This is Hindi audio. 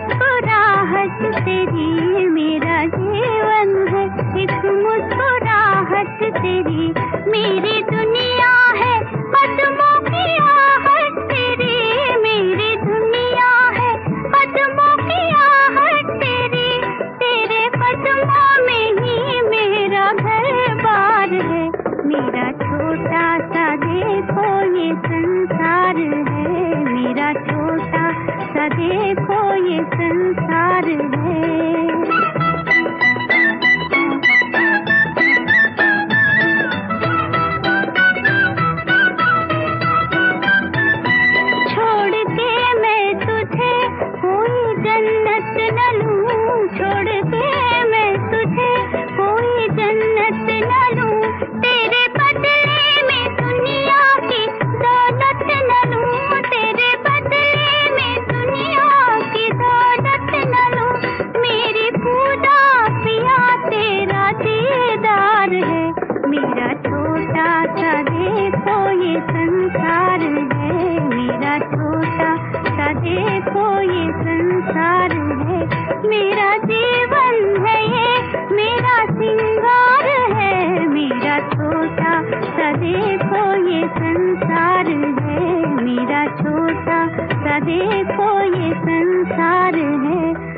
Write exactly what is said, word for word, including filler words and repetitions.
मुस्कुराहट तेरी मेरा जीवन है, एक मुस्कुराहट तेरी मेरी दुनिया है, कदमों की आहट तेरी मेरी दुनिया है, कदमों की आहट तेरी, तेरे कदमों में ही मेरा घर बार है, मेरा छोटा सा देखो ये संसार है, मेरा छोटा सा देखो ये संसार है। छोड़ के मैं तुझे कोई जन्नत न लूं, छोड़ के मैं तुझे कोई जन्नत न लूं, तेरे बदले में दुनिया की दौलत न लूं, तेरे बदले में दुनिया की दौलत न लूं, मेरी पूजा पिया तेरा दीदार है, मेरा छोटा सा देखो ये संसार है, मेरा छोटा सा देखो ये संसार है, मेरा जीवन है ये मेरा सिंगार है, मेरा छोटा सा देखो ये संसार है, मेरा छोटा सा देखो ये संसार है।